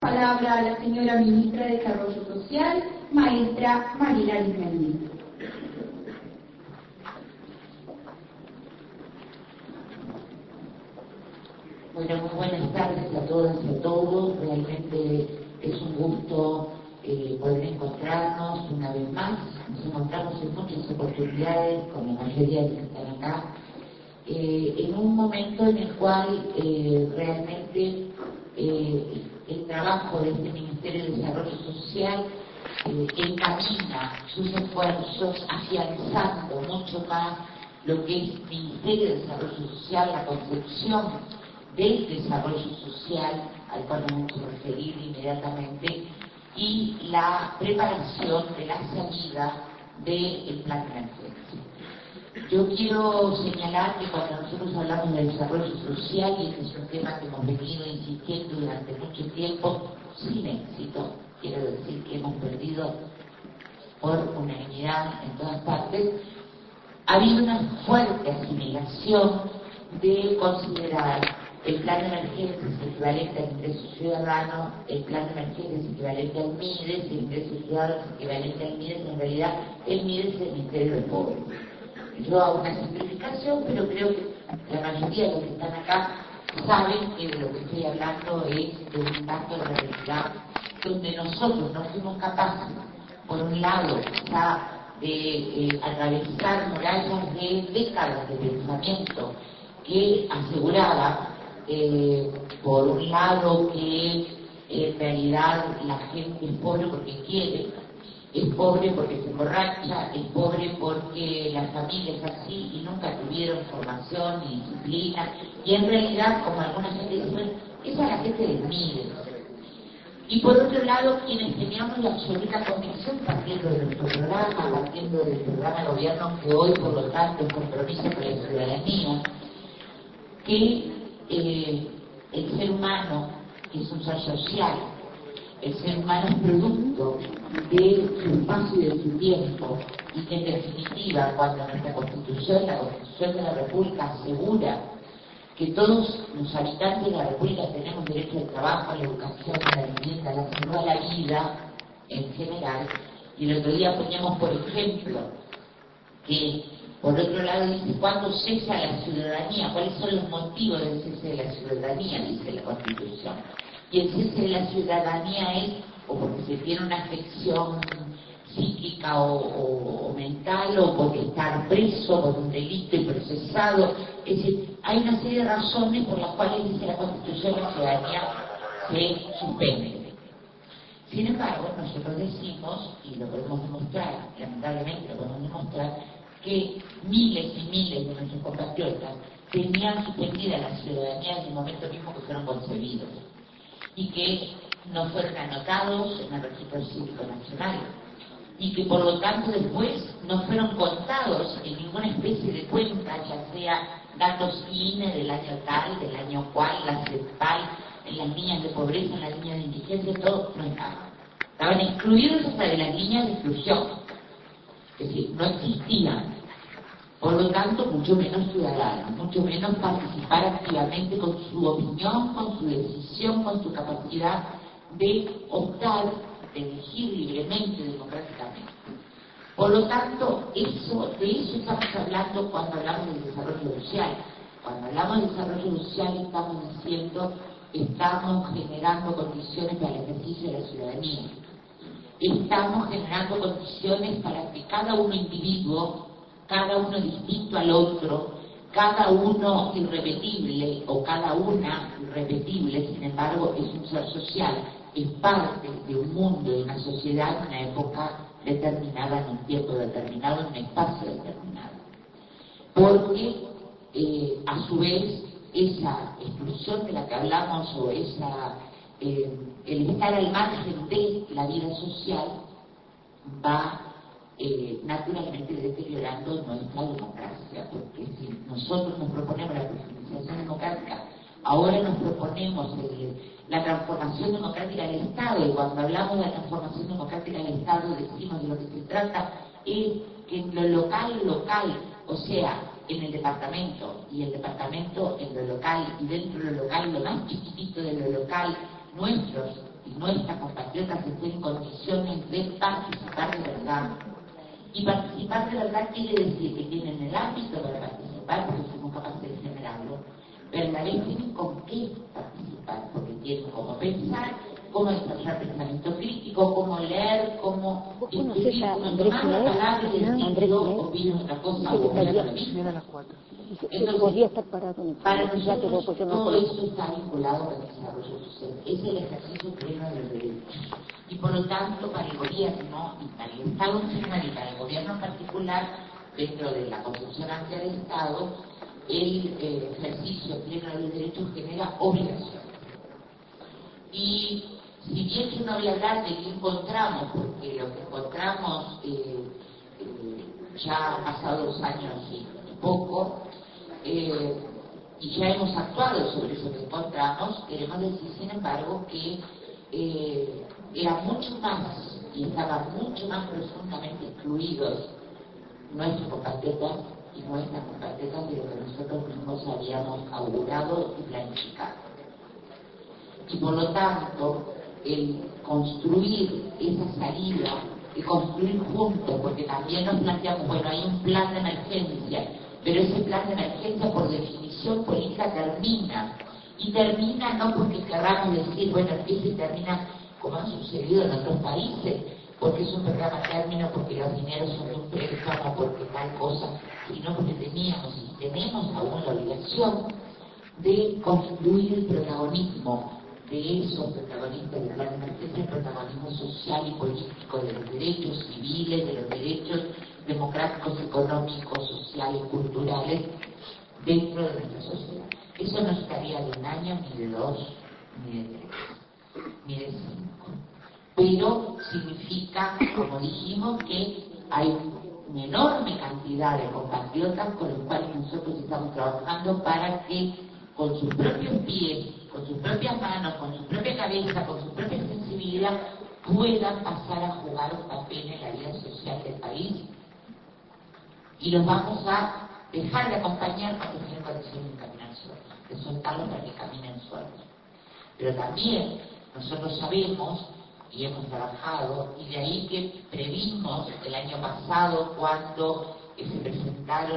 Palabra a la señora Ministra de Desarrollo Social, maestra Mariela Lismendi. Bueno, muy buenas tardes a todas y a todos. Realmente es un gusto poder encontrarnos una vez más. Nos encontramos en muchas oportunidades con la mayoría de los que están acá, en un momento en el cual realmente el trabajo de este Ministerio de Desarrollo Social encamina sus esfuerzos afianzando mucho más lo que es Ministerio de Desarrollo Social, la concepción del desarrollo social, al cual nos vamos a referir inmediatamente, y la preparación de la salida del plan de emergencia. Yo quiero señalar que cuando nosotros hablamos de desarrollo social, y este es un tema que hemos venido insistiendo durante mucho tiempo, sin éxito, quiero decir que hemos perdido por unanimidad en todas partes, ha habido una fuerte asimilación de considerar el plan de emergencia es equivalente al ingreso ciudadano, el plan de emergencia es equivalente al MIDES, el ingreso ciudadano es equivalente al MIDES, en realidad el MIDES es el Ministerio de Pobres. Yo hago una simplificación, pero creo que la mayoría de los que están acá saben que de lo que estoy hablando es de un dato de realidad donde nosotros no fuimos capaces, por un lado, de atravesar murallas de décadas de pensamiento que aseguraba, por un lado, que en realidad la gente es pobre porque quiere, es pobre porque se emborracha, es pobre porque la familia es así y nunca tuvieron formación ni disciplina, y en realidad, como alguna gente dice, esa es la gente del MIDES. Y por otro lado, quienes teníamos la absoluta convicción, partiendo de nuestro programa, partiendo del programa de gobierno que hoy, por lo tanto, es compromiso con la ciudadanía, que el ser humano es un ser social, el ser humano es producto de su espacio y de su tiempo, y que en definitiva, cuando nuestra Constitución, la Constitución de la República, asegura que todos los habitantes de la República tenemos derecho al trabajo, a la educación, a la vivienda, a la salud, a la vida en general, y el otro día poníamos por ejemplo que por otro lado dice, ¿cuándo cesa la ciudadanía? ¿Cuáles son los motivos del cese de la ciudadanía? Dice la Constitución. Y el cese de la ciudadanía es o porque se tiene una afección psíquica o mental, o porque estar preso por un delito y procesado. Es decir, hay una serie de razones por las cuales dice la Constitución la ciudadanía se suspende. Sin embargo, nosotros decimos, y lo podemos demostrar, lamentablemente lo podemos demostrar, que miles y miles de nuestros compatriotas tenían suspendida la ciudadanía en el momento mismo que fueron concebidos, y que no fueron anotados en el registro cívico nacional, y que por lo tanto después no fueron contados en ninguna especie de cuenta, ya sea datos INE del año tal, del año cual, la CEPAL, en las líneas de pobreza, en las líneas de indigencia, todo no estaba. Estaban excluidos hasta de las líneas de exclusión, es decir, no existían. Por lo tanto, mucho menos ciudadanos, mucho menos participar activamente con su opinión, con su decisión, con su capacidad de optar, de elegir libremente, democráticamente. Por lo tanto, de eso estamos hablando cuando hablamos del desarrollo social. Cuando hablamos de desarrollo social estamos diciendo, estamos generando condiciones para el ejercicio de la ciudadanía. Estamos generando condiciones para que cada uno individuo, cada uno distinto al otro, cada uno irrepetible o cada una irrepetible, sin embargo, es un ser social, es parte de un mundo, de una sociedad, en una época determinada, en un tiempo determinado, en un espacio determinado. Porque, a su vez, esa exclusión de la que hablamos, o el estar al margen de la vida social, va naturalmente deteriorando nuestra democracia, porque si nosotros nos proponemos la profundización democrática, ahora nos proponemos la transformación democrática del Estado, y cuando hablamos de la transformación democrática del Estado decimos de lo que se trata es que en lo local, o sea, en el departamento, y el departamento en lo local, y dentro de lo local, lo más chiquitito de lo local, nuestros y nuestras compatriotas estén en condiciones de participar de verdad. Y participar de verdad quiere decir que tienen el ámbito para participar, porque somos capaces de generarlo, pero a la vez tienen con qué participar, porque tienen cómo pensar, cómo desarrollar pensamiento crítico, cómo leer, cómo discutir, cómo tomar la palabra y decir yo opino otra cosa o opino lo mismo. Entonces, para nosotros todo eso está vinculado con el desarrollo social. Es el ejercicio pleno de los derechos. Y por lo tanto, para el gobierno, y para el Estado en general y para el gobierno en particular, dentro de la concepción amplia del Estado, el ejercicio pleno de los derechos genera obligaciones. Y si bien yo no voy a hablar de qué encontramos, porque lo que encontramos ya han pasado 2 años y poco, y ya hemos actuado sobre eso que encontramos, queremos decir, sin embargo, que eran mucho más y estaban mucho más profundamente excluidos nuestros compatriotas y nuestras compatriotas de lo que nosotros mismos habíamos augurado y planificado. Y por lo tanto, el construir esa salida, el construir juntos, porque también nos planteamos, bueno, hay un plan de emergencia, pero ese plan de emergencia por definición política termina. Y termina no porque queramos decir, bueno, empieza y termina como ha sucedido en otros países, porque es un programa término, porque los dineros son de un préstamo, porque tal cosa, sino porque teníamos y tenemos aún la obligación de construir el protagonismo de esos protagonistas del plan de emergencia, el protagonismo social y político de los derechos civiles, de los derechos democráticos, económicos, sociales, culturales, dentro de nuestra sociedad. Eso no estaría de 1 año, ni de 2, ni de 3, ni de 5. Pero significa, como dijimos, que hay una enorme cantidad de compatriotas con los cuales nosotros estamos trabajando para que con sus propios pies, con sus propias manos, con su propia cabeza, con su propia sensibilidad, puedan pasar a jugar un papel en la vida social del país. Y los vamos a dejar de acompañar cuando tienen condiciones de caminar solos, de soltarlos para que caminen solos. Pero también nosotros sabemos y hemos trabajado, y de ahí que previmos el año pasado cuando se presentaron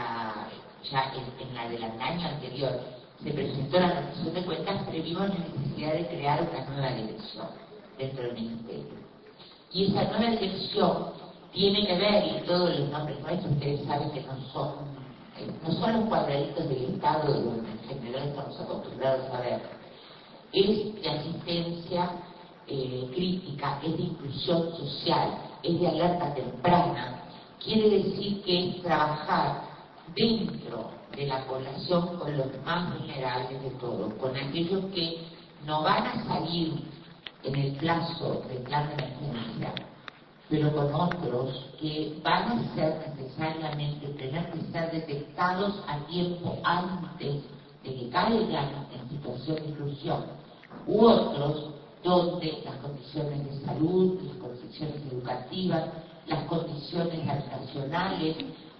ya en la del año anterior, se presentó la rendición de cuentas, previmos la necesidad de crear una nueva dirección dentro del Ministerio. Y esa nueva dirección tiene que ver, y todos los nombres nuestros, ustedes saben que no son los cuadraditos del Estado donde en general estamos acostumbrados a ver, es de asistencia crítica, es de inclusión social, es de alerta temprana. Quiere decir que es trabajar dentro de la población con los más vulnerables de todos, con aquellos que no van a salir en el plazo del plan de emergencia, pero con otros que van a ser necesariamente, tener que ser detectados a tiempo antes de que caigan en situación de inclusión, u otros donde las condiciones de salud, las condiciones educativas, las condiciones habitacionales,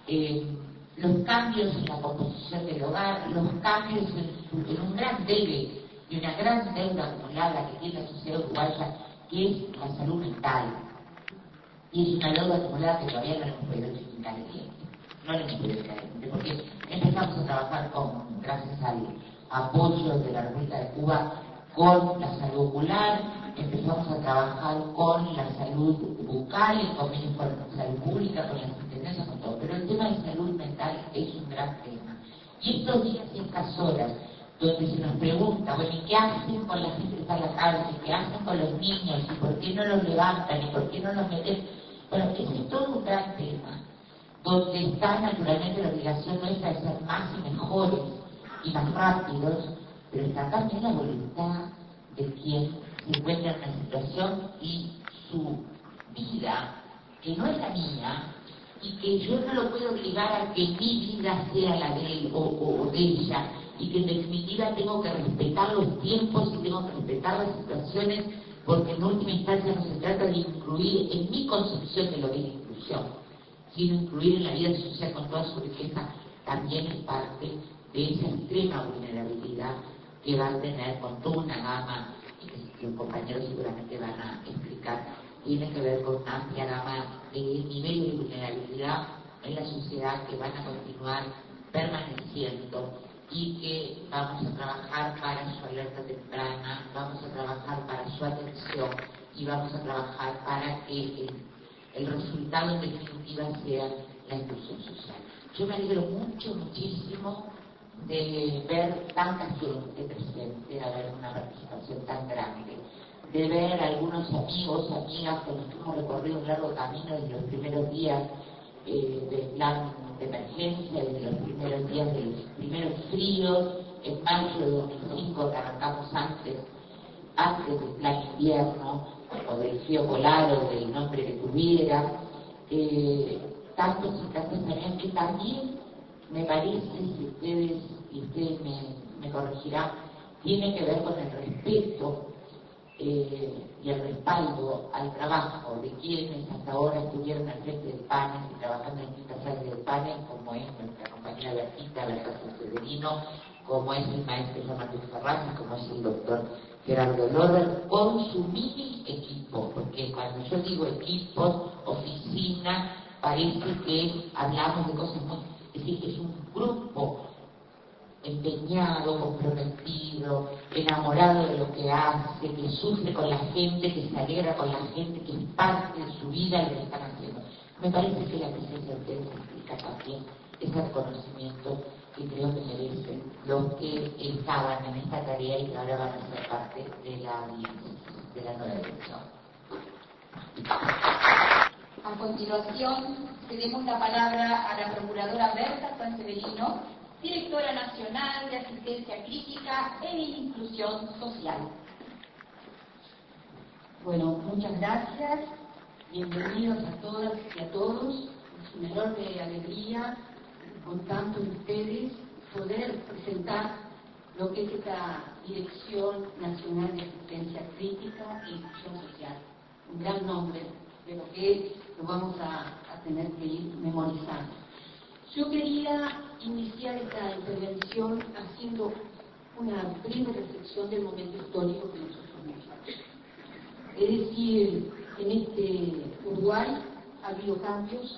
los cambios en la composición del hogar, los cambios en un gran debe y una gran deuda acumulada que tiene la sociedad uruguaya, que es la salud mental. Y es una deuda acumulada que todavía no le hemos podido explicar el tiempo. No le hemos podido explicar el tiempo, porque empezamos a trabajar gracias al apoyo de la República de Cuba, con la salud ocular, empezamos a trabajar con la salud bucal, en convenio con la salud pública, con las intendencias, con todo. Pero el tema de salud mental es un gran tema. Y estos días y estas horas, donde se nos pregunta, bueno, ¿y qué hacen con la gente que está en la cárcel? ¿Qué hacen con los niños? ¿Y por qué no los levantan? ¿Y por qué no los meten? Bueno, ese es todo un gran tema, donde está naturalmente la obligación nuestra de ser más y mejores y más rápidos, pero está también la voluntad de quien se encuentra en una situación y su vida, que no es la mía, y que yo no lo puedo obligar a que mi vida sea la de él o de ella, y que en definitiva tengo que respetar los tiempos y tengo que respetar las situaciones, porque en última instancia no se trata de incluir en mi concepción de lo que es inclusión, sino incluir en la vida social con toda su riqueza, también es parte de esa extrema vulnerabilidad que va a tener con toda una gama los compañeros seguramente van a explicar, tiene que ver con una amplia gama de niveles de vulnerabilidad en la sociedad que van a continuar permaneciendo y que vamos a trabajar para su alerta temprana, vamos a trabajar para su atención y vamos a trabajar para que el resultado en definitiva sea la inclusión social. Yo me alegro muchísimo de ver tanta gente presente, de ver una participación tan grande, de ver algunos amigos, amigas con los que hemos recorrido un largo camino desde los primeros días del plan de emergencia, desde los primeros días de los primeros fríos, en mayo de 2005, que arrancamos antes del plan invierno, o del frío polar, o del nombre que tuviera, tantos y tantas tareas que también me parece, y ustedes me corregirán, tiene que ver con el respeto y el respaldo al trabajo de quienes hasta ahora estuvieron al frente del panel y trabajando en distintas áreas del panel, como es nuestra compañera Berta Severino, como es el maestro Juan Manuel Ferraz, como es el doctor Gerardo Lorber, con su mini equipo, porque cuando yo digo equipos, oficina, parece que hablamos de cosas muy... Es decir, que es un grupo empeñado, comprometido, enamorado de lo que hace, que sufre con la gente, que se alegra con la gente, que es parte de su vida lo que están haciendo. Me parece que la presencia de ustedes implica también ese reconocimiento que creo que merecen los que estaban en esta tarea y que ahora van a ser parte de la nueva dirección. A continuación, cedemos la palabra a la Procuradora Berta Severino, Directora Nacional de Asistencia Crítica e Inclusión Social. Bueno, muchas gracias. Bienvenidos a todas y a todos. Es una enorme alegría, con tantos de ustedes, poder presentar lo que es esta Dirección Nacional de Asistencia Crítica e Inclusión Social. Un gran nombre, pero que lo vamos a tener que ir memorizando. Yo quería iniciar esta intervención haciendo una breve reflexión del momento histórico que nosotros vivimos. Es decir, en este Uruguay ha habido cambios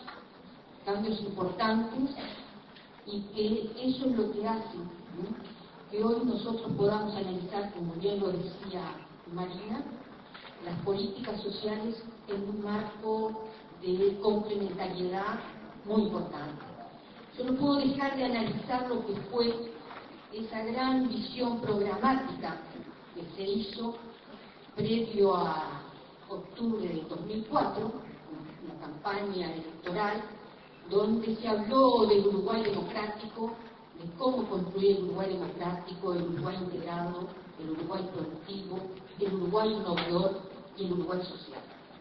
importantes, y que eso es lo que hace, ¿no?, que hoy nosotros podamos analizar, como bien lo decía Marina, las políticas sociales en un marco de complementariedad muy importante. Yo no puedo dejar de analizar lo que fue esa gran visión programática que se hizo previo a octubre del 2004, una campaña electoral, donde se habló del Uruguay democrático, de cómo construir el Uruguay democrático, el Uruguay integrado, el Uruguay productivo, el Uruguay innovador y el Uruguay social.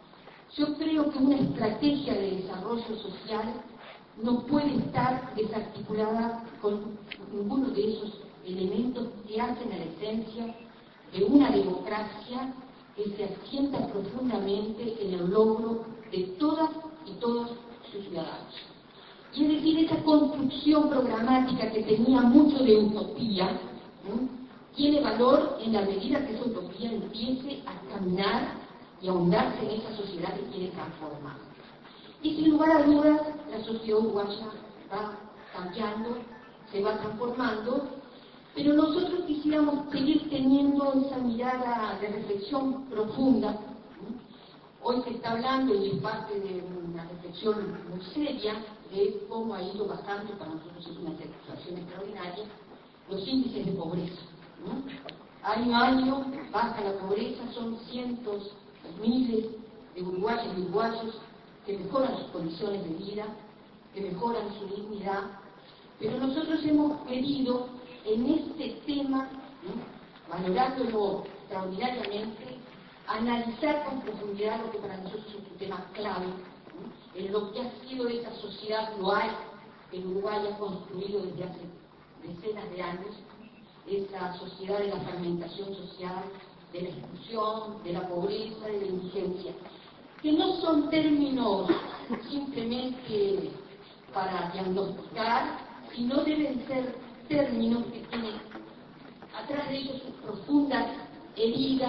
Yo creo que una estrategia de desarrollo social no puede estar desarticulada con ninguno de esos elementos que hacen a la esencia de una democracia que se asienta profundamente en el logro de todas y todos sus ciudadanos. Y es decir, esa construcción programática que tenía mucho de utopía, ¿no?, tiene valor en la medida que esa utopía empiece a caminar y a ahondarse en esa sociedad que quiere transformar. Y sin lugar a dudas, la sociedad uruguaya va cambiando, se va transformando, pero nosotros quisiéramos seguir teniendo esa mirada de reflexión profunda, ¿no? Hoy se está hablando, y es parte de una reflexión muy seria, de cómo ha ido bajando, para nosotros es una situación extraordinaria, los índices de pobreza, ¿no? Año a año baja la pobreza, son cientos, miles de uruguayos y uruguayos que mejoran sus condiciones de vida, que mejoran su dignidad, pero nosotros hemos querido en este tema, ¿no?, valorándolo extraordinariamente, analizar con profundidad lo que para nosotros es un tema clave, ¿no?, en lo que ha sido esa sociedad global que el Uruguay ha construido desde hace decenas de años, esa sociedad de la fragmentación social, de la exclusión, de la pobreza, de la indigencia, que no son términos simplemente para diagnosticar, sino deben ser términos que tienen atrás de ellos sus profundas heridas,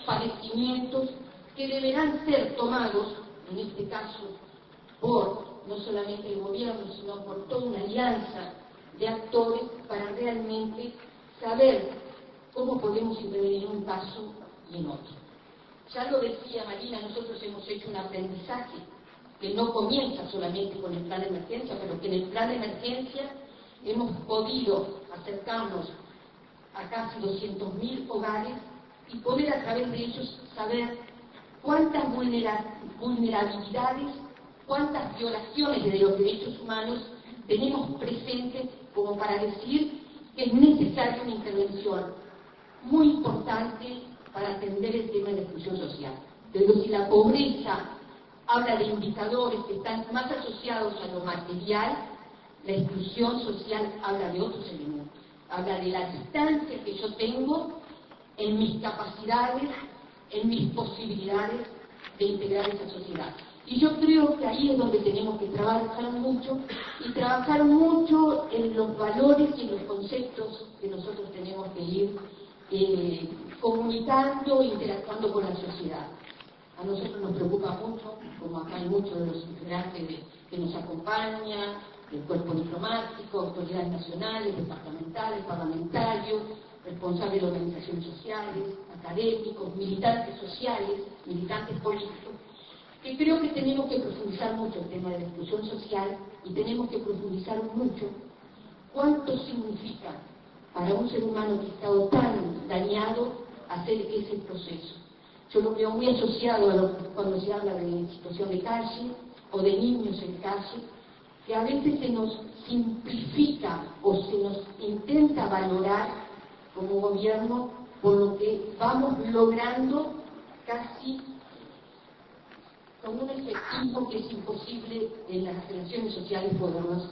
padecimientos que deberán ser tomados, en este caso, por no solamente el gobierno, sino por toda una alianza de actores para realmente saber cómo podemos intervenir en un caso y en otro. Ya lo decía Marina, nosotros hemos hecho un aprendizaje que no comienza solamente con el plan de emergencia, pero que en el plan de emergencia hemos podido acercarnos a casi 200.000 hogares y poder a través de ellos saber cuántas vulnerabilidades, cuántas violaciones de los derechos humanos tenemos presentes como para decir que es necesaria una intervención muy importante para atender el tema de la exclusión social. Pero si la pobreza habla de indicadores que están más asociados a lo material, la exclusión social habla de otros elementos, habla de la distancia que yo tengo en mis capacidades, en mis posibilidades de integrar esa sociedad. Y yo creo que ahí es donde tenemos que trabajar mucho, y trabajar mucho en los valores y en los conceptos que nosotros tenemos que ir comunicando e interactuando con la sociedad. A nosotros nos preocupa mucho, como acá hay muchos de los integrantes que nos acompañan, el cuerpo diplomático, autoridades nacionales, departamentales, parlamentarios, responsables de organizaciones sociales, académicos, militantes sociales, militantes políticos, que creo que tenemos que profundizar mucho el tema de la exclusión social y tenemos que profundizar mucho cuánto significa para un ser humano que ha estado tan dañado hacer ese proceso. Yo lo veo muy asociado a cuando se habla de situación de calle o de niños en calle, que a veces se nos simplifica o se nos intenta valorar como gobierno por lo que vamos logrando casi con un efectismo que es imposible en las relaciones sociales podernos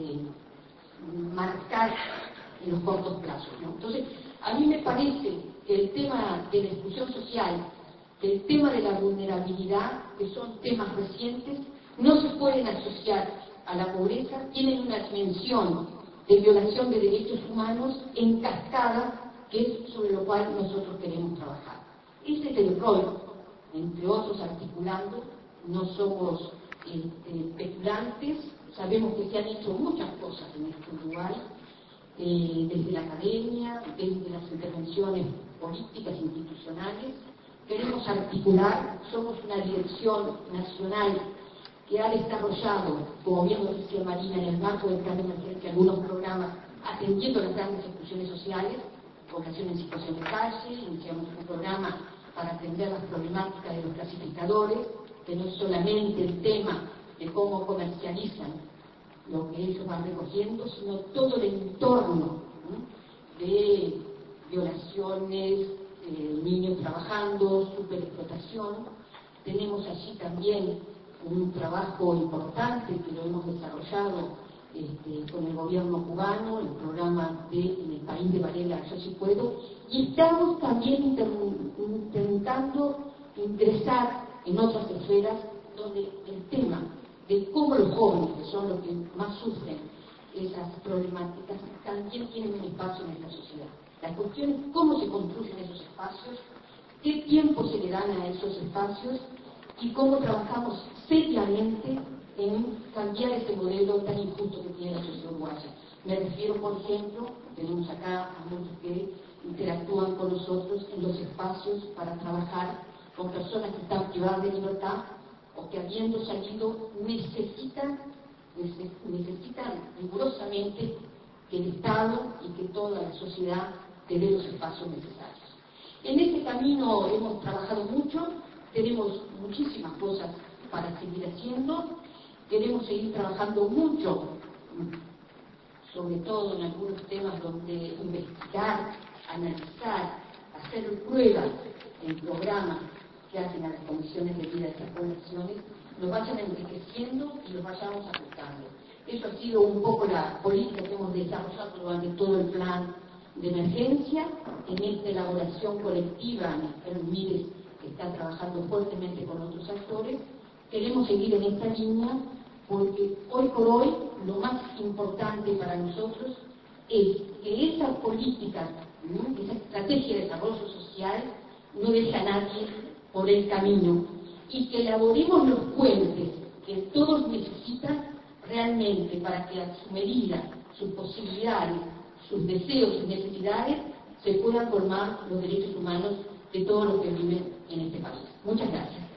marcar en los cortos plazos, ¿no? Entonces, a mí me parece que el tema de la exclusión social, el tema de la vulnerabilidad, que son temas recientes, no se pueden asociar a la pobreza, tienen una dimensión de violación de derechos humanos en cascada, que es sobre lo cual nosotros queremos trabajar. Ese es el rol, entre otros articulando, no somos especulantes, sabemos que se han hecho muchas cosas en este Uruguay, desde la academia, desde las intervenciones políticas e institucionales. Queremos articular, somos una dirección nacional que ha desarrollado, como bien lo decía Marina, en el marco del plan de emergencia, algunos programas atendiendo las grandes exclusiones sociales, población en situación de calle, iniciamos un programa para atender las problemáticas de los clasificadores, que no es solamente el tema de cómo comercializan lo que ellos van recogiendo, sino todo el entorno, ¿sí?, de violaciones, niños trabajando, superexplotación. Tenemos allí también un trabajo importante que lo hemos desarrollado con el gobierno cubano, el programa de En el País de Varela, Yo Sí Puedo, y estamos también intentando ingresar en otras esferas donde el tema de cómo los jóvenes, que son los que más sufren esas problemáticas, también tienen un espacio en esta sociedad. La cuestión es cómo se construyen esos espacios, qué tiempo se le dan a esos espacios y cómo trabajamos seriamente en cambiar ese modelo tan injusto que tiene la sociedad uruguaya. Me refiero, por ejemplo, tenemos acá a muchos que interactúan con nosotros en los espacios para trabajar con personas que están privadas de libertad o que habiendo salido necesitan rigurosamente que el Estado y que toda la sociedad te dé los espacios necesarios. En este camino hemos trabajado mucho, tenemos muchísimas cosas para seguir haciendo, queremos seguir trabajando mucho, sobre todo en algunos temas donde investigar, analizar, hacer pruebas en programas que hacen a las condiciones de vida de estas poblaciones, nos vayan enriqueciendo y los vayamos ajustando. Eso ha sido un poco la política que hemos desarrollado durante todo el plan de emergencia, en esta elaboración colectiva, en Mires, que está trabajando fuertemente con otros actores. Queremos seguir en esta línea porque hoy por hoy lo más importante para nosotros es que esa política, esa estrategia de desarrollo social no deje a nadie por el camino, y que elaboremos los puentes que todos necesitan realmente para que a su medida, sus posibilidades, sus deseos, sus necesidades, se puedan formar los derechos humanos de todos los que viven en este país. Muchas gracias.